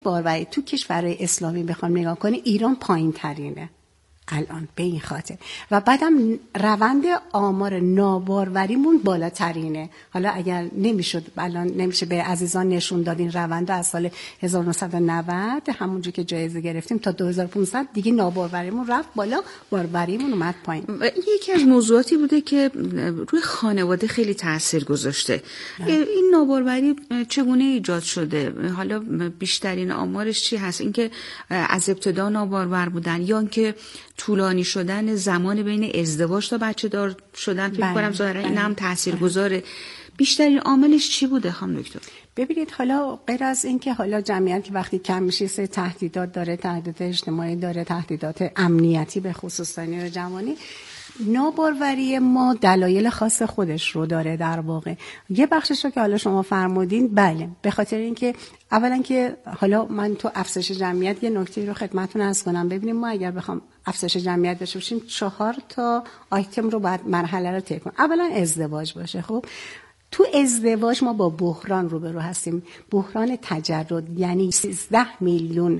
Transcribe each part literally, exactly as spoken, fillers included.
باروری تو کشورهای اسلامی بخوام نگاه کنی ایران پایین ترینه الان به این خاطر، و بعدم روند آمار ناباروریمون بالاترینه. حالا اگر نمیشد الان نمیشه به عزیزان نشون داد این روند از سال هزار و نهصد و نود همونجوری که جایزه گرفتیم تا دو هزار و پانصد دیگه ناباروریمون رفت بالا، باروریمون اومد پایین. این یکی از موضوعاتی بوده که روی خانواده خیلی تاثیر گذاشته. این ناباروری چگونه ایجاد شده؟ حالا بیشترین آمارش چی هست؟ اینکه از ابتدا نابارور بودن یا اینکه طولانی شدن زمان بین ازدواج تا بچه دار شدن؟ فکر کنم ظاهرا این هم تاثیرگذاره. بیشترین عاملش چی بوده خانم دکتر؟ ببینید حالا غیر از این که حالا جمعیت که وقتی کم میشه سه تهدیدات داره، تهدیدات اجتماعی داره، تهدیدات امنیتی به خصوص سنی جوانی، ناباروری ما دلایل خاص خودش رو داره. در واقع یه بخشش رو که حالا شما فرمودین، بله به خاطر اینکه اولا که حالا من تو افزایش جمعیت یه نکته رو خدمتتون عرض کنم. ببینیم ما اگر بخوام افزایش جمعیت داشته باشیم چهار تا آیتم رو باید مرحله رو طی کنیم. اولا ازدواج باشه. خب تو ازدواج ما با بحران روبرو هستیم، بحران تجرد، یعنی سیزده میلیون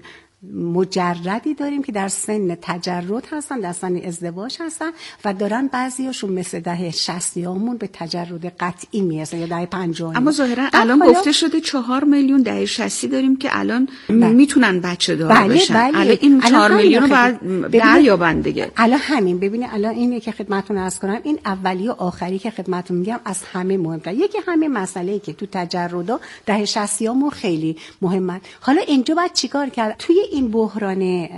مجردی داریم که در سن تجرد هستن، در سن ازدواج هستن و دارن بعضیاشون مثل دهه شصتیامون به تجرد قطعی میرسن یا دهه پنجاهی. اما ظاهرا الان گفته شده چهار میلیون دهه شصتی داریم که الان بله. میتونن بچه دار بله بشن. بله. الان این چهار میلیون رو باید دریابن دیگه. الان همین ببینید، الان اینه که خدمتتون عرض کنم، این اولی و آخری که خدمتتون میگم از همه مهمتر. یکی همین مسئله‌ای که تو تجردا دهه شصتیامون خیلی مهمه. حالا اینجا باید چیکار کرد؟ توی این بحران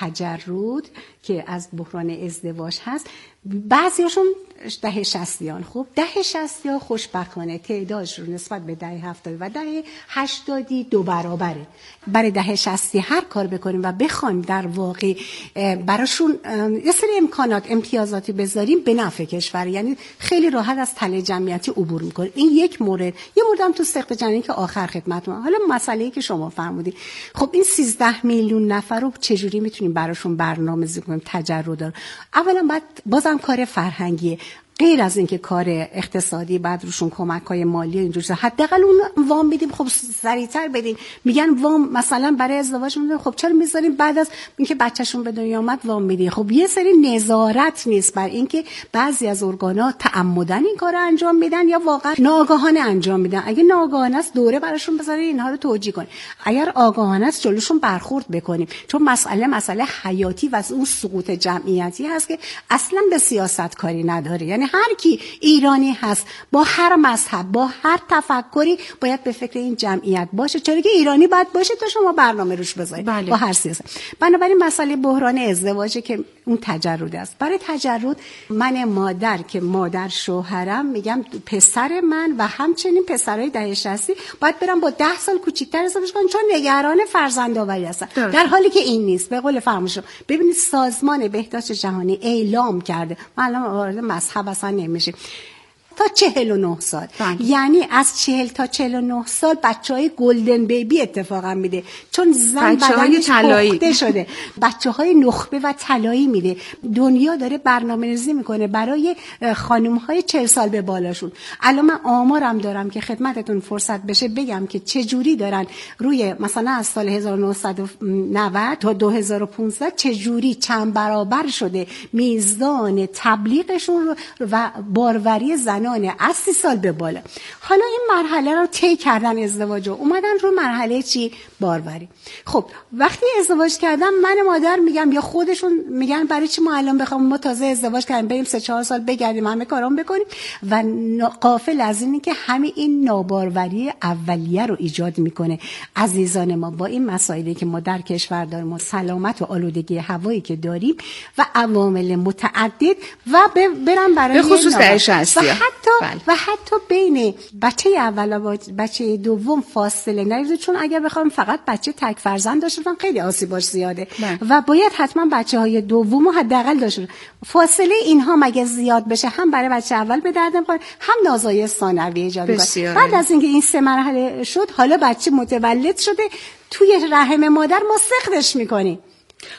تجرد که از بحران ازدواج هست، بعضیاشون دهه شصتیان، خب دهه شصتیا خوشبختانه تعدادش رو نسبت به دهه هفتاد و دهه هشتادی دو برابره. برای دهه شصتی هر کار بکنیم و بخوایم در واقع براشون یه سری امکانات امتیازاتی بذاریم به نفع کشور، یعنی خیلی راحت از تله جمعیتی عبور میکنه. این یک مورد. یه مورد هم تو سقط جنینی که آخر خدمتتون. حالا مسئله‌ای که شما فرمودید، خب این سیزده میلیون نفر رو چجوری میتونیم براشون برنامه‌ریزی کنیم تجرد رو؟ اولا بعد بازم کار فرهنگیه، غیر از اینکه کار اقتصادی، بعد روشون کمک‌های مالی اینجوری، حداقل اون وام میدیم خب سریعتر بدین. میگن وام مثلا برای ازدواج میدیم، خب چرا میذاریم بعد از اینکه بچه‌شون به دنیا اومد وام میدین؟ خب یه سری نظارت نیست بر اینکه بعضی از ارگانا تعمدن این کارو انجام میدن یا واقعا ناآگاهانه انجام میدن. اگه ناآگاهانه است دوره براشون بذارین اینها رو توجیه کنین، اگر آگاهانه است جلوشون برخورد بکنیم، چون مسئله مسئله حیاتی و اون سقوط جمعیتی هست که اصلا به سیاست کاری نداره. یعنی هر کی ایرانی هست با هر مذهب، با هر تفکری باید به فکر این جمعیت باشه، چرا که ایرانی باید باشه تا شما برنامه روش بذارید. بله. با هر سیاست. بنابراین مسئله بحران ازدواجه که اون تجرد است. برای تجرد من مادر که مادر شوهرم میگم پسر من و همچنین پسرای دهه شصتی باید برم با ده سال کوچیک‌تر ازدواج کنن چون نگران فرزندآوری هستن. در حالی که این نیست. به قول فرمایشم ببینید سازمان بهداشت جهانی اعلام کرده، ما الان وارد مذهب اصلا نمیشیم، تا چهل و نه سال بند. یعنی از چهل تا چهل و نه سال بچهای گلدن بیبی اتفاقا میده، چون زن بدنش پخته شده، بچهای نخبه و طلایی میده. دنیا داره برنامه‌ریزی میکنه برای خانم‌های چهل سال به بالاشون. الان من آمارم دارم که خدمتتون فرصت بشه بگم که چه جوری دارن روی مثلا از سال هزار و نهصد و نود تا دو هزار و پانزده چه جوری چند برابر شده میزان تبلیغشون رو و باروری زن از سی سال به بالا. حالا این مرحله رو طی کردن ازدواج رو اومدن رو مرحله چی؟ باروری. خب وقتی ازدواج کردن من مادر میگم یا خودشون میگن برای چی ما الان بخوام ما تازه ازدواج کردیم بریم سه چهار سال بگردیم همه کارام بکنیم و غافل از اینی که همین این ناباروری اولیه رو ایجاد میکنه. عزیزان ما با این مسائلی که ما در کشور داریم و سلامت و آلودگی هوایی که داریم و عوامل متعدد و برام برای به خصوص دهه شصت حتی بله. و حتی بین بچه اول و بچه دوم فاصله نریزید، چون اگر بخوام فقط بچه تک فرزند داشته باشن خیلی آسیبش زیاده بله. و باید حتما بچه های دوم حداقل داشته. فاصله اینها مگه زیاد بشه هم برای بچه اول به درد نمیخوره هم نازایی ثانوی ایجاد میکنه. بعد از اینکه این سه مرحله شد حالا بچه متولد شده توی رحم مادر ما سقطش میکنیم.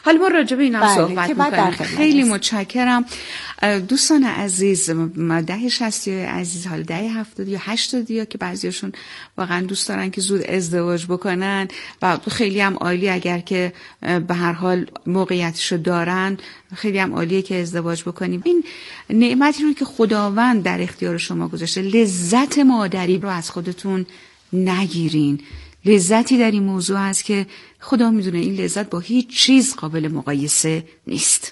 حالا ما راجع به این هم صحبت می‌کنیم. خیلی است. متشکرم. دوستان عزیز، دهه شصت عزیز، حالا دهه هفتاد یا هشتاد یا که بعضیاشون واقعا دوست دارن که زود ازدواج بکنن و خیلی هم عالی اگر که به هر حال موقعیتشو دارن، خیلی هم عالیه که ازدواج بکنیم. این نعمتی رو که خداوند در اختیار شما گذاشته، لذت مادری رو از خودتون نگیرین. لذتی در این موضوع هست که خدا میدونه این لذت با هیچ چیز قابل مقایسه نیست.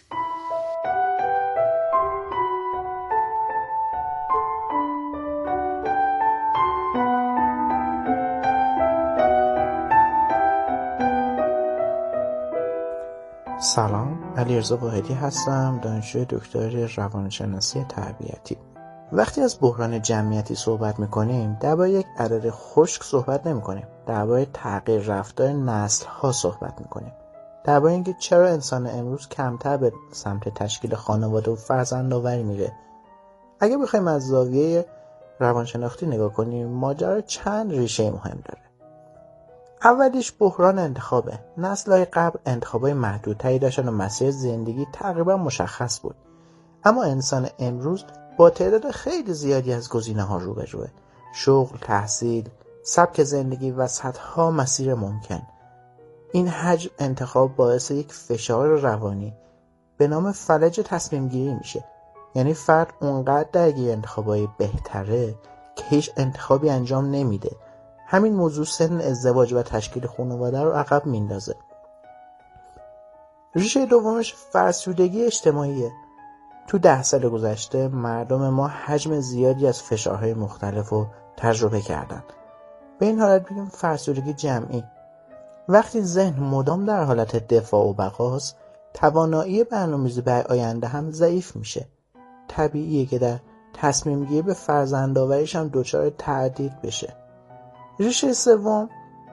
سلام، علیرضا واحدی هستم، دانشجوی دکترای روانشناسی تربیتی. وقتی از بحران جمعیتی صحبت میکنیم، درباره یک عدد خشک صحبت نمیکنیم. درباره تغییر رفتار نسل‌ها صحبت میکنیم. درباره اینکه چرا انسان امروز کمتر به سمت تشکیل خانواده و فرزندآوری میره. اگه بخوایم از زاویه روانشناختی نگاه کنیم، ماجرا چند ریشه مهم داره. اولیش بحران انتخابه. نسل‌های قبل انتخابای محدودتری داشتن و مسیر زندگی تقریبا مشخص بود. اما انسان امروز با تعداد خیلی زیادی از گزینه‌ها روبروه. شغل، تحصیل، سبک زندگی و صدها مسیر ممکن. این حجم انتخاب باعث یک فشار روانی به نام فلج تصمیم گیری میشه. یعنی فرد اونقدر درگیر انتخابای بهتره که هیچ انتخابی انجام نمیده. همین موضوع سن ازدواج و تشکیل خانواده رو عقب میندازه. ریشه دومش فرسودگی اجتماعیه. تو ده سال گذشته مردم ما حجم زیادی از فشارهای مختلف رو تجربه کردن. به این حالت بگیم فرسودگی جمعی. وقتی ذهن مدام در حالت دفاع و بقاست، توانایی برنامه‌ریزی برای آینده هم ضعیف میشه. طبیعیه که در تصمیم گیری به فرزندآوریش هم دچار تردید بشه. ریشه سوم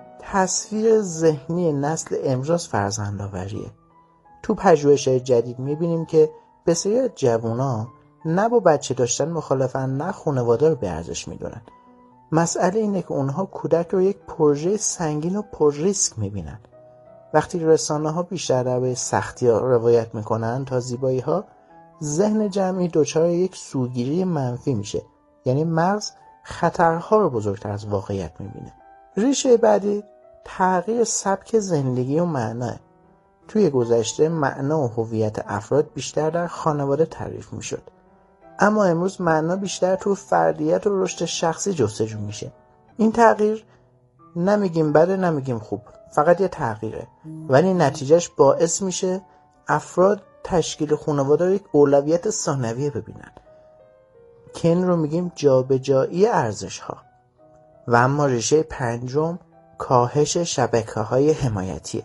تصویر ذهنی نسل امروز فرزندآوریه. تو پژوهش‌های جدید می‌بینیم که بسیاری از جوونا نه با بچه داشتن مخالفن، نه خانواده رو به ارزش می‌دونن. مسئله اینه که اونها کودک رو یک پروژه سنگین و پر ریسک می‌بینن. وقتی رسانه‌ها بیشتر درباره سختی‌ها روایت می‌کنن تا زیبایی‌ها، ذهن جمعی دچار یک سوگیری منفی میشه. یعنی مغز خطرها رو بزرگتر از واقعیت می‌بینه. ریشه بعدی تغییر سبک زندگی و معناه. توی گذشته معنا و هویت افراد بیشتر در خانواده تعریف میشد. اما امروز معنا بیشتر تو فردیت و رشد شخصی جستجو میشه. این تغییر نمیگیم بده، نمیگیم خوب، فقط یه تغییره. ولی نتیجهش باعث میشه افراد تشکیل خانواده رو یک اولویت ثانویه ببینن. که این رو میگیم جابجایی ارزش‌ها. و اما ریشه پنجم کاهش شبکه‌های حمایتیه.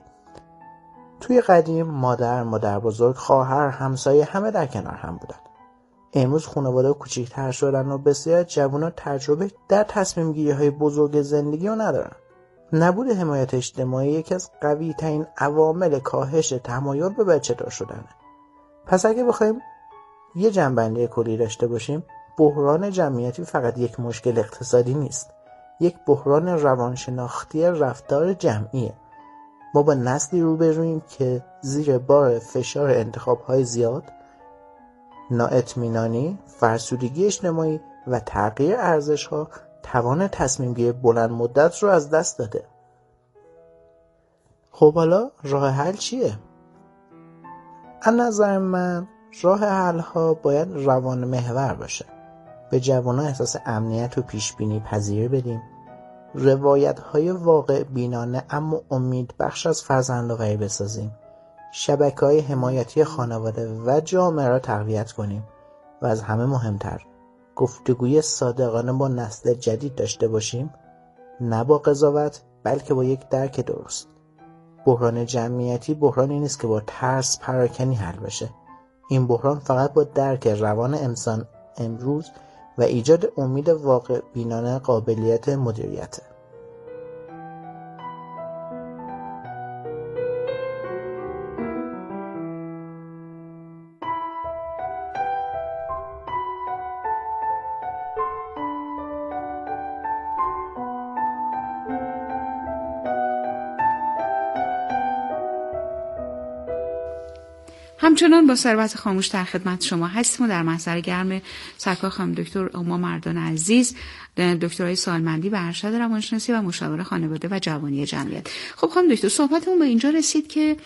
توی قدیم مادر، مادر بزرگ، خواهر، همسایه همه در کنار هم بودن. امروز خانواده کوچیک‌تر شدن و بسیار جوانان تجربه در تصمیم گیری‌های بزرگ زندگی رو ندارن. نبود حمایت اجتماعی یکی از قوی‌ترین عوامل کاهش تمایل به بچه‌دار شدنه. پس اگه بخوایم یه جنبندی کلی داشته باشیم، بحران جمعیتی فقط یک مشکل اقتصادی نیست. یک بحران روانشناختی رفتار جمعیه. ما با نسلی روبرویم که زیر بار فشار انتخاب‌های زیاد، نااطمینانی، فرسودگی اجتماعی و تغییر ارزش‌ها توان تصمیم گیری بلند مدت رو از دست داده. خب حالا راه حل چیه؟ از نظر من راه حل ها باید روان محور باشه. به جوانان احساس امنیت و پیشبینی پذیری بدیم. روایت های واقع بینانه اما امید بخش از فرزندآوری بسازیم. شبکه های حمایتی خانواده و جامعه را تقویت کنیم و از همه مهمتر گفتگوی صادقانه با نسل جدید داشته باشیم، نه با قضاوت بلکه با یک درک درست. بحران جمعیتی بحرانی نیست که با ترس پراکنی حل بشه. این بحران فقط با درک روان انسان امروز و ایجاد امید واقع بینانه قابلیت مدیریته. همچنان با ثروت خاموش در خدمت شما هستیم و در محضر گرم سرکار خانم دکتر اما مردان عزیز، دکترای سالمندی و ارشد روانشناسی و مشاور خانواده و جوانی جمعیت. خب خانم دکتر، صحبتمون به اینجا رسید که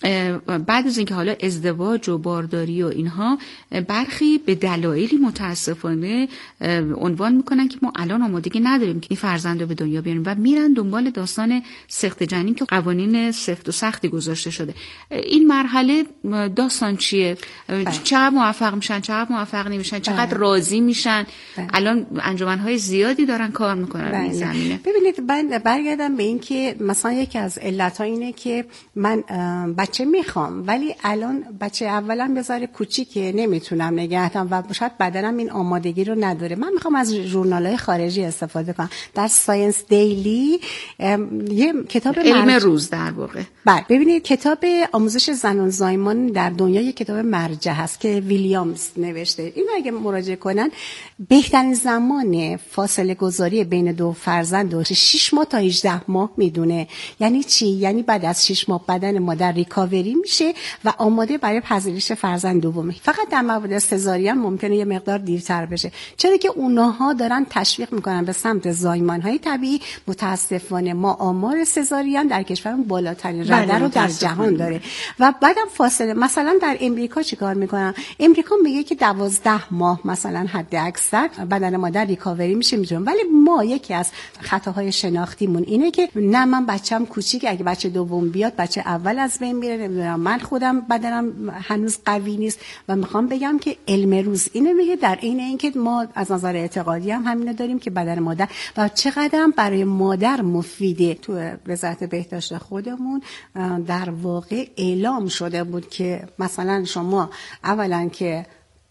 بعد از اینکه حالا ازدواج و بارداری و اینها برخی به دلایلی متاسفانه عنوان میکنن که ما الان آمادگی نداریم که این فرزند رو به دنیا بیاریم و میرن دنبال داستان سخت جنین که قوانین سفت و سختی گذاشته شده. این مرحله داستان چیه؟ بله. چقدر موفق میشن، چقدر موفق نمیشن، چقدر بله. راضی میشن؟ بله. الان انجمنهای زیادی دارن کار میکنن این زمینه. ببینید من برگردم به این که مثلا یکی از علت‌ها اینه که من بچه میخوام ولی الان بچه اولم بذاره کوچیکه نمیتونم نگه دارم و شاید بدنم این آمادگی رو نداره. من میخوام از ژورنال‌های خارجی استفاده کنم. در ساینس دیلی یه کتاب علم مرج... روز در واقع. بله ببینید کتاب آموزش زنان زایمان در دنیا یک کتاب مرجع هست که ویلیامز نوشته. اینو اگه مراجعه کنن بهترین زمان فاصله گذاری بین دو فرزند و شش ماه تا هجده ماه میدونه. یعنی چی؟ یعنی بعد از شش ماه بدن مادر ریکاوری میشه و آماده برای پذیرش فرزند دومی. فقط در موارد سزارین ممکنه یه مقدار دیرتر بشه، چرا که اونها دارن تشویق میکنن به سمت زایمان‌های طبیعی. متاسفانه ما آمار سزارین در کشورمون بالاترین رده رو در جهان داره و بعدم فاصله. مثلا در امریکا چیکار میکنن؟ امریکا میگه که دوازده ماه مثلا حد اکثر بدن مادر ریکاوری میشه میتونم، ولی ما یکی از خطاهای شناختیمون اینه که نه من بچه‌م کوچیک، اگه بچه دوم بیاد بچه اول از بین میره، نمیدونم من خودم بدنم هنوز قوی نیست. و میخوام بگم که علم روز اینو میگه در این اینکه ما از نظر اعتقادی هم همینو داریم که بدن مادر و چقدر برای مادر مفیده. تو وزارت بهداشت خودمون در واقع اعلام شده بود که مثلا شما اولا که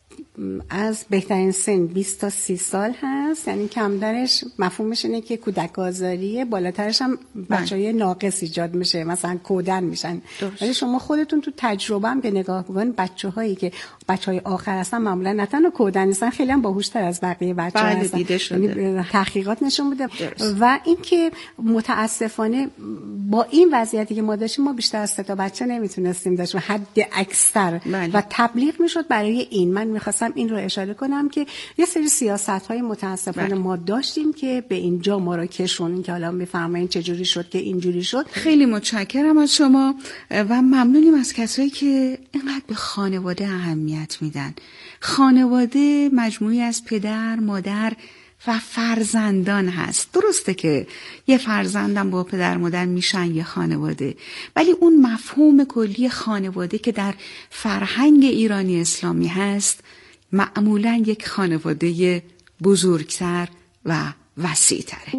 از بهترین سن بیست تا سی سال هست، یعنی کم درش مفهومش اینه که کودک آزاریه، بالاترش هم بچهای ناقص ایجاد میشه، مثلا کودن میشن. ولی شما خودتون تو تجربه هم که نگاه کنید بچه‌هایی که بچهای آخر هستن معمولا نه تنها کودن نیستن، خیلی هم باهوش‌تر از بقیه بچه‌ها بله هستن. دیده شده. تحقیقات نشون بوده. و اینکه متاسفانه با این وضعیتی که ما داشتیم ما بیشتر از سه تا بچه نمیتونستیم داشتیم حد اکثر بله. و تبلیغ میشد برای این. من میخواستم این رو اشاره کنم که یه سری سیاست‌های متاسفانه بله. ما داشتیم که به اینجا ما رو کشوندن که حالا میفهمین چه جوری شد که اینجوری شد. خیلی متشکرم از شما و ممنونیم از کسایی که اینقدر به خانواده اهمیت میدن. خانواده مجموعی از پدر، مادر و فرزندان هست. درسته که یه فرزندم با پدر مادر میشن یه خانواده، ولی اون مفهوم کلی خانواده که در فرهنگ ایرانی اسلامی هست معمولاً یک خانواده بزرگتر و وسیع‌تره.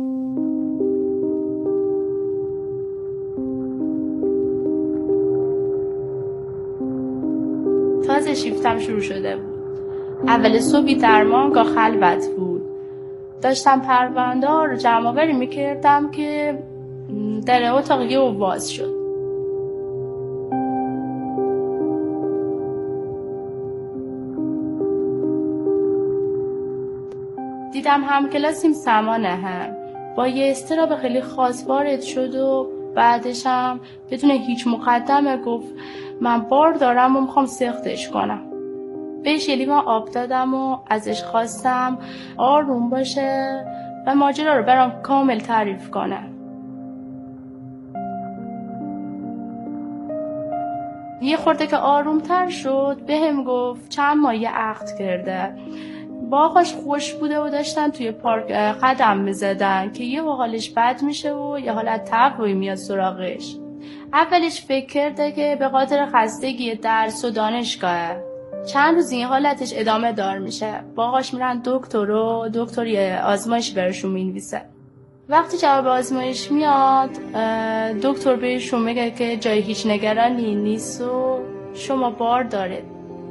تازه شیفتم شروع شده بود. اول صبحی درمانگاه خلوت بود. داشتم پرونده ها رو جمع‌آوری میکردم که در اتاق یه باز شد. دیدم هم کلاسیم سمانه هم با یه استراب خیلی خاص وارد شد و بعدش هم بدون هیچ مقدمه گفت من بار دارم و میخوام سختش کنم. بهش یه لیوان آب دادم و ازش خواستم آروم باشه و ماجرا رو برام کامل تعریف کنه. یه خورده که آروم تر شد بهم گفت چند ماه یه عقد کرده، با آقاش خوش بوده و داشتن توی پارک قدم میزدن که یه حالش بد میشه و یه حالت تقوی میاد سراغش. اولش فکر کرده که به خاطر خستگی درس و دانشگاهه. چند روز این حالتش ادامه دار میشه. با آقاش میرن دکتر و دکتر یه آزمایش برشون مینویسه. وقتی جواب آزمایش میاد دکتر بهشون میگه که جای هیچ نگرانی نیست و شما بار داره.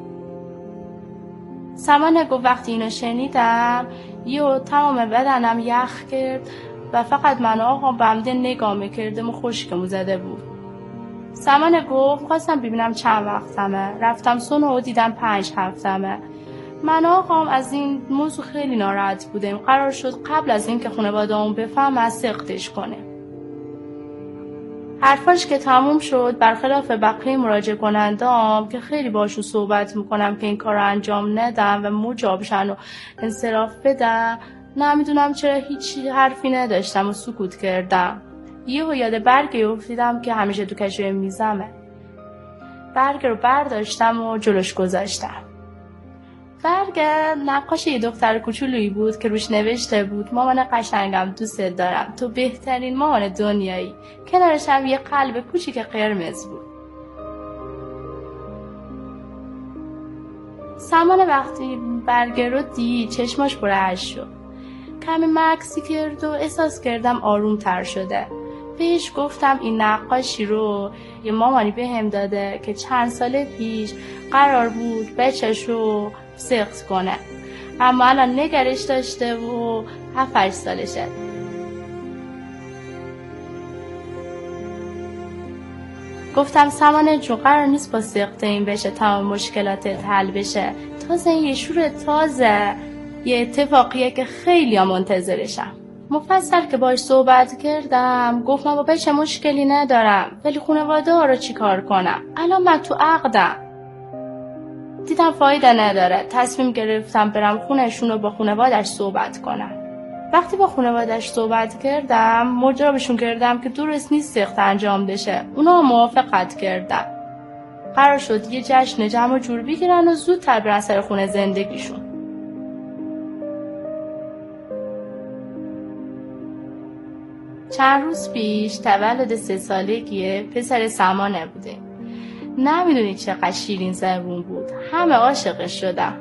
سمانه گفت وقتی اینو شنیدم یه تمام بدنم یخ کرد و فقط من آقام بمده نگاه میکردم و خشکمو زده بود. سمانه گفت خواستم ببینم چند وقتمه. رفتم سونو و دیدم پنج هفتمه. من آقام از این موضوع خیلی ناراحت بودیم. قرار شد قبل از این که خانواده‌مون بفهم از سختش کنه. حرفاش که تموم شد، برخلاف بقیه مراجعه کنندام که خیلی باشون صحبت میکنم که این کار رو انجام ندم و مجابشن و انصراف بدم، نمیدونم چرا هیچ حرفی نداشتم و سکوت کردم. یهو یاد برگی افتیدم که همیشه تو کشوی میزمه. برگ رو برداشتم و جلوش گذاشتم. برگ نقاش یه دختر کوچولویی بود که روش نوشته بود مامان قشنگم دوست دارم، تو بهترین مامان دنیایی. کنارش هم یه قلب کوچیک قرمز بود. سامان وقتی برگ رو دید چشماش پر اشک شد. کمی مکسی کرد و احساس کردم آروم تر شده. بهش گفتم این نقاشی رو یه مامانی به هم داده که چند سال پیش قرار بود بچه‌شو سقط کنه، اما الان نگرش داشته و هفت هشت سالشه. گفتم سمانه جون قرار نیست با سقط این بشه تمام مشکلاتت حل بشه. تازه یه شور تازه، یه اتفاقیه که خیلی ها منتظرشم. مفصل که باش صحبت کردم گفت من با بچه مشکلی ندارم، ولی خانواده ها رو چی کار کنم؟ الان من تو عقدم. دیدم فایده نداره، تصمیم گرفتم برم خونهشون رو با خانواده‌اش صحبت کنم. وقتی با خانواده‌اش صحبت کردم مجابشون کردم که درست نیست سخت انجام بشه. اونا موافقت کردن. قرار شد یه جشن جمع و جور بگیرن و زودتر برن سر خونه زندگیشون. چند روز پیش تولد سه سالگی پسر سمانه بوده. نمیدونی چقدر شیرین زبون بود. همه عاشقش شدم.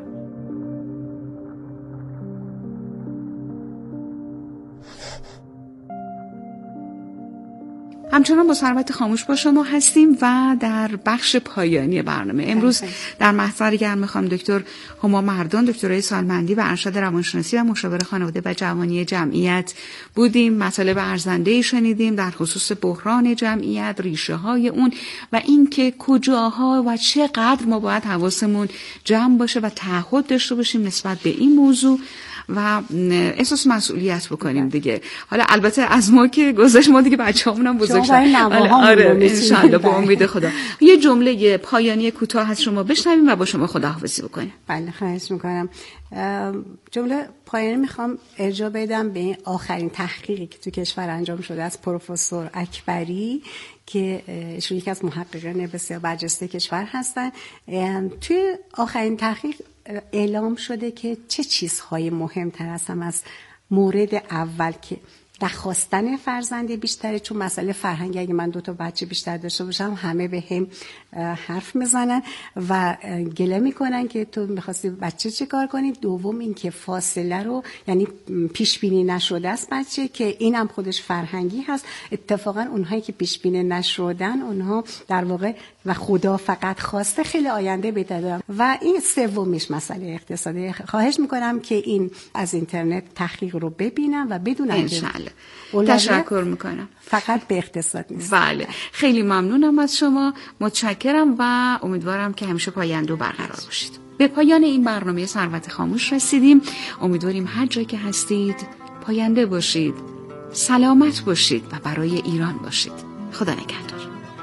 همچنان با ثروت خاموش با شما هستیم و در بخش پایانی برنامه امروز در محضر گرم میخوام دکتر هما مردان، دکترای سالمندی و ارشد روانشناسی و مشاور خانواده و جوانی جمعیت بودیم. مطالب ارزنده‌ای شنیدیم در خصوص بحران جمعیت، ریشه های اون و اینکه کجاها و چقدر ما باید حواسمون جمع باشه و تعهد داشته باشیم نسبت به این موضوع و احساس مسئولیت بکنیم دیگه. حالا البته از ما که گذشت، ما دیگه بچه‌هامون هم بزرگشدن. آره انشالله با امید خدا. یه جمله پایانی کوتاه از شما بشنویم و با شما خداحافظی بکنیم. بله خواهش میکنم. جمله پایانی میخوام ارجاع بدم به آخرین تحقیقی که تو کشور انجام شده از پروفسور اکبری که ایشون یکی از محققین بسیار برجسته کشور هستن. توی آخرین تحقیق اعلام شده که چه چیزهای مهمتر هستن از مورد اول که نخواستن فرزند بیشتره، چون مسئله فرهنگی اگه من دو تا بچه بیشتر داشته باشم همه به هم حرف میزنن و گله میکنن که تو میخواستی بچه چه کار کنی. دوم این که فاصله رو یعنی پیش بینی نشده است بچه، که اینم خودش فرهنگی هست. اتفاقا اونهایی که پیش بینی نشدن اونها در واقع و خدا فقط خواسته خیلی آینده بهتر دارن. و این سومیش مسئله اقتصادی. خواهش میکنم که این از اینترنت تحقیق رو ببینم و بدونم که تشکر میکنم. فقط به اقتصاد نیست. بله خیلی ممنونم از شما، متشکرم و امیدوارم که همیشه پاینده و برقرار باشید. به پایان این برنامه ثروت خاموش رسیدیم. امیدواریم هر جایی که هستید پاینده باشید، سلامت باشید و برای ایران باشید. خدا نگهدار.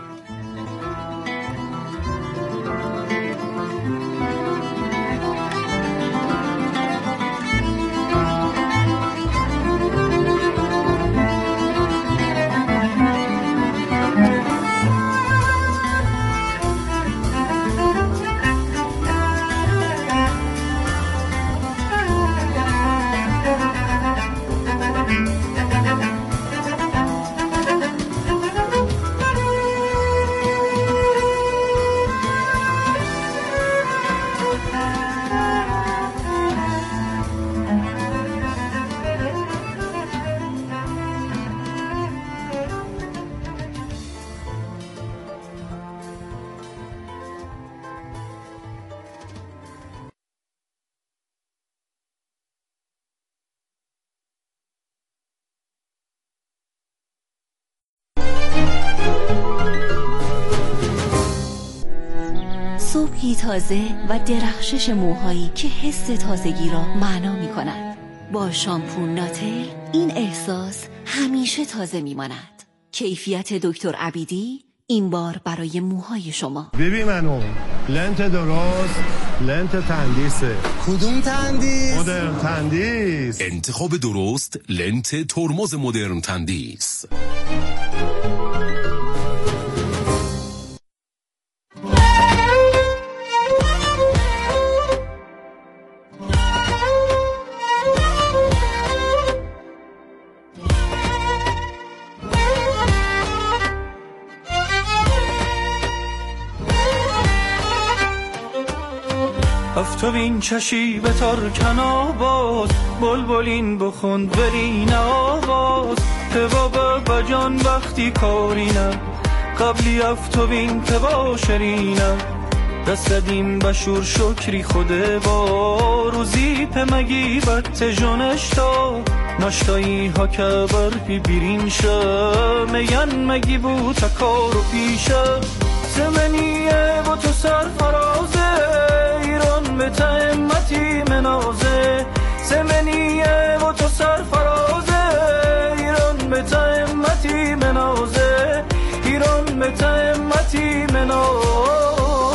صبحی تازه و درخشش موهایی که حس تازگی را معنا می کند. با شامپو ناتل این احساس همیشه تازه می ماند. کیفیت دکتر عبیدی این بار برای موهای شما. ببین منو لنت درست، لنت تندیسه. کدوم تندیس؟ مدرن تندیس. انتخاب درست لنت ترمز مدرن تندیس. افتوین چشی به ترکن آواز بلبلین بخوند برین آواز تبا بجان وقتی کارینم قبلی افتوین تبا شرینم دستدیم بشور شکری خوده با روزی پمگی بط جونشتا ناشتایی ها که بر پی بیرین شه میگن مگی بو تکار و پیشه زمنیه با تو سرفرازه ایران به تهمتی منازه زمنیه و تو سرفرازه ایران به تهمتی منازه ایران به تهمتی منازه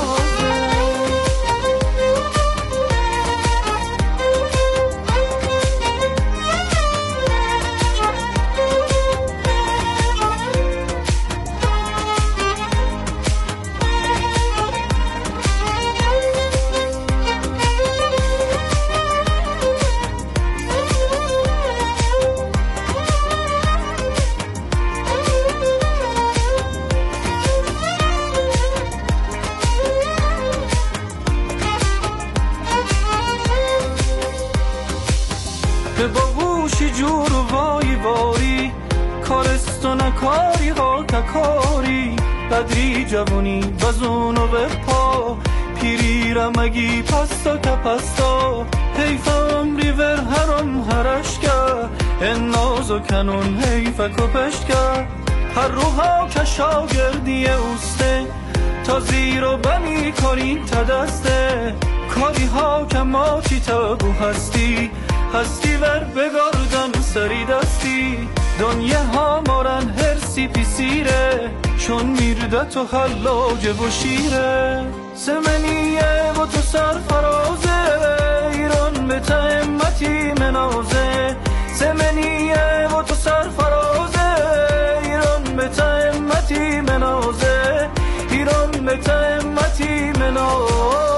به باوشی جور و وای واری کارستان کاری ها ککاری بدری جوانی بزون و به پا پیری رمگی پستا کپستا حیف عمری ور هرم هرشکه الناز و کنون حیف کپشت که هر روها که شاگردی اوسته تا زیر و بمی کارین تا دسته کاری ها که ما کی تابو هستی هستی ور بگاردن سری دستی دنیا ها مارن هرسی پیسیره چون میرده تو حلاجه و شیره سمنیه و تو سرفرازه ایران به تهمتی منازه سمنیه و تو سرفرازه ایران به تهمتی منازه ایران به تهمتی منازه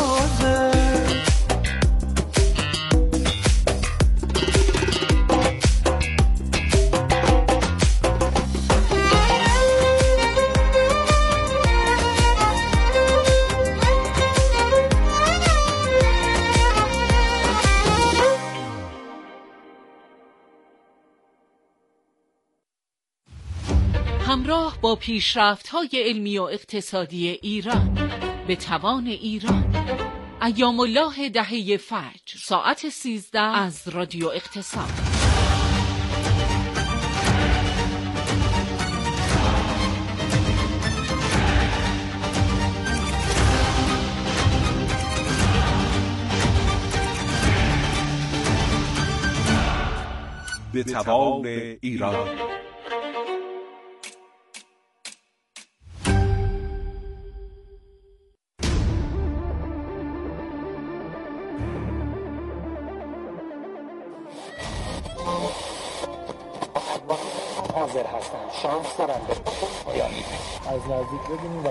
همراه با پیشرفت‌های علمی و اقتصادی ایران به توان ایران ایام الله دهه فجر ساعت سیزده از رادیو اقتصاد. به توان ایران. حاضر هستم شانس دارم از نزدیک ببینیم.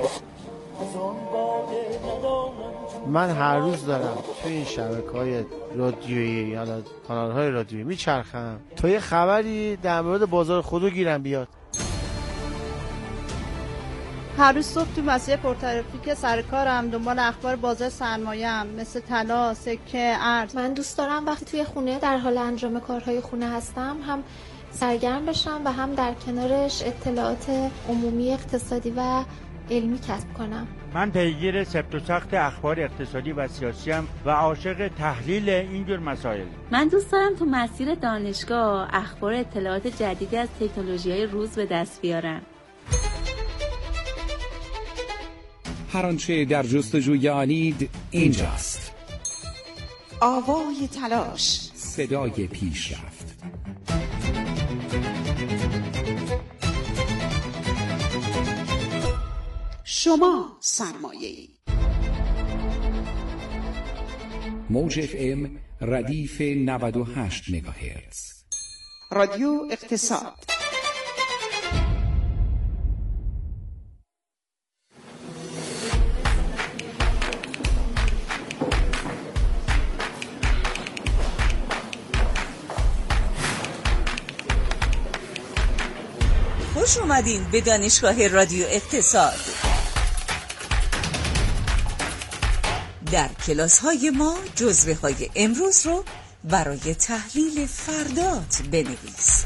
من هر روز دارم توی این شبکه‌های رادیویی یا کانال‌های رادیویی میچرخم تا یه خبری در مورد بازار خودرو گیرم بیاد. هر روز صبح تو مسیر پرترافیک سر کارم دنبال اخبار بازار سرمایه‌ام مثل طلا، سکه، ارز. من دوست دارم وقتی توی خونه در حال انجام کارهای خونه هستم هم سرگرم بشم و هم در کنارش اطلاعات عمومی اقتصادی و علمی کسب کنم. من پیگیر سفت و سخت اخبار اقتصادی و سیاسی ام و عاشق تحلیل اینجور مسائل. من دوست دارم تو مسیر دانشگاه اخبار اطلاعات جدیدی از تکنولوژی‌های روز به دست بیارم. هر آنچه در جستجوی آنید اینجاست. آوای تلاش، صدای پیشرفت. شما سرمایه‌ای. موج اف ام ردیف نود و هشت مگاهرتز. رادیو اقتصاد. خوش اومدین به دانشگاه رادیو اقتصاد. در کلاس های ما جزوه های امروز رو برای تحلیل فردات بنویس.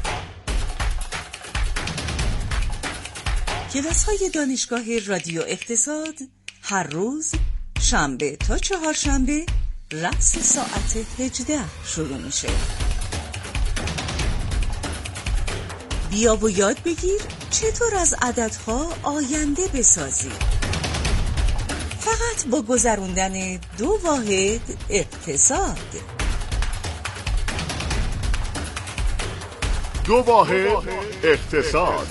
کلاس های دانشگاه رادیو اقتصاد هر روز شنبه تا چهارشنبه رأس ساعت هجده شروع میشه. بیا و یاد بگیر چطور از عددها آینده بسازی. فقط با گذروندن دو واحد اقتصاد. دو واحد اقتصاد.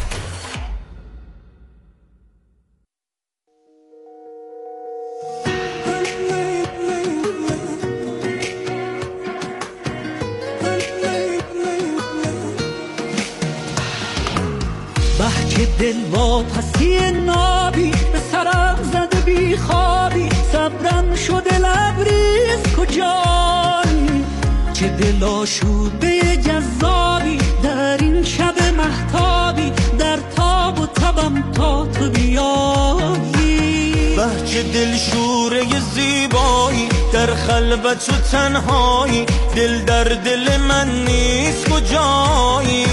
بحچه دل واپسی نابی به سرم زده بی خوابی، صبرم شده لبریز کجایی، چه دل آشوده جذابی در این شب مهتابی، در تاب و تبم تا تو بیایی. بحچه دل شوره زیبایی در خلوت و تنهایی، دل در دل من نیست کجایی،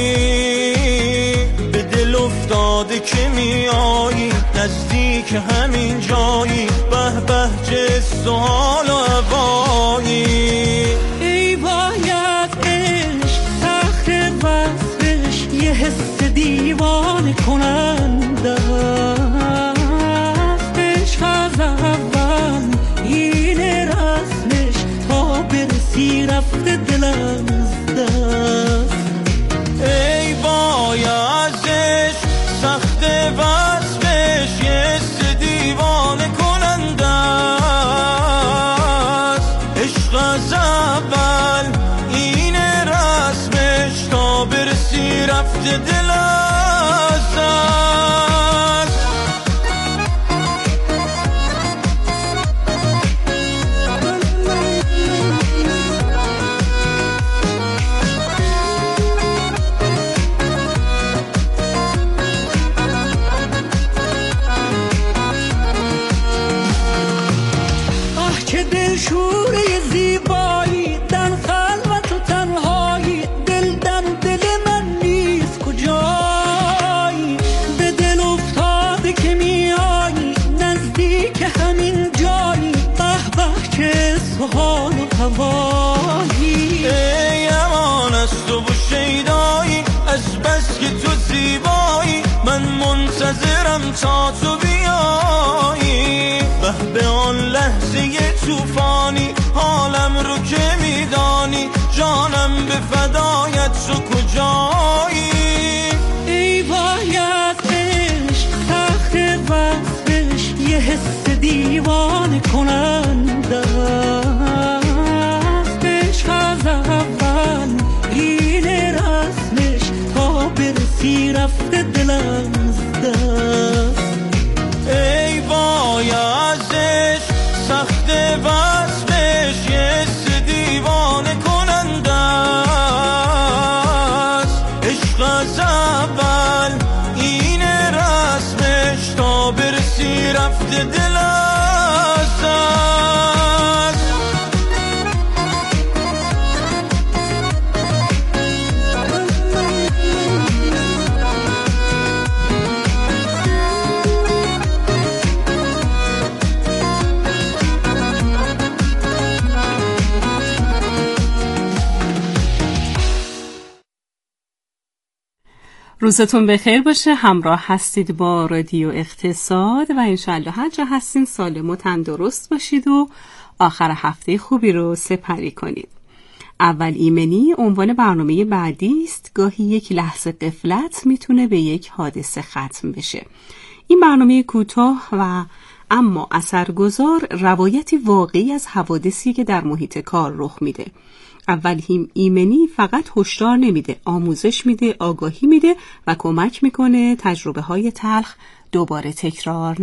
افتاده که میایی نزدیک همین جایی، به به چه سوال و هوایی. ای باید عشق سخت وصفش یه حس دیوانه کننده، عشق از اول این رسمش تا برسی رفته دلم از دست. ای باید سخت وصفش یه دیوانه کننده است، عشق از اول این رسمش تا برسی رفته دل از دست. شوره زیبایی در خلوت و تنهایی، دل در دل من نیست کجایی، به دل افتاده که میایی نزدیک همین جایی، به به چه سوال و هوایی. ای امان از تو و شیدایی، از بس که تو زیبایی من منتظرم تا تو بیایی، به به آن لحظه توفانی حالم رو که میدانی، جانم به فدایت تو کجایی. ای باید عشق سخت وصفش یه حس دیوانه کننده است، عشق از اول این رسمش تا برسی رفته دلم از دست. ای باید عشق سخت وصفش یه دیوانه کننده است، عشق از اول این رسمش تا برسی رفته دل از دست. روزتون بخیر باشه. همراه هستید با رادیو اقتصاد و انشالله هر جا هستین سالم و تندرست باشید و آخر هفته خوبی رو سپری کنید. اول ایمنی عنوان برنامه بعدی است. گاهی یک لحظه غفلت میتونه به یک حادثه ختم بشه. این برنامه کوتاه و اما اثرگذار روایتی واقعی از حوادثی که در محیط کار رخ میده. اول ایمنی فقط هشدار نمیده، آموزش میده، آگاهی میده و کمک میکنه تجربه های تلخ دوباره تکرار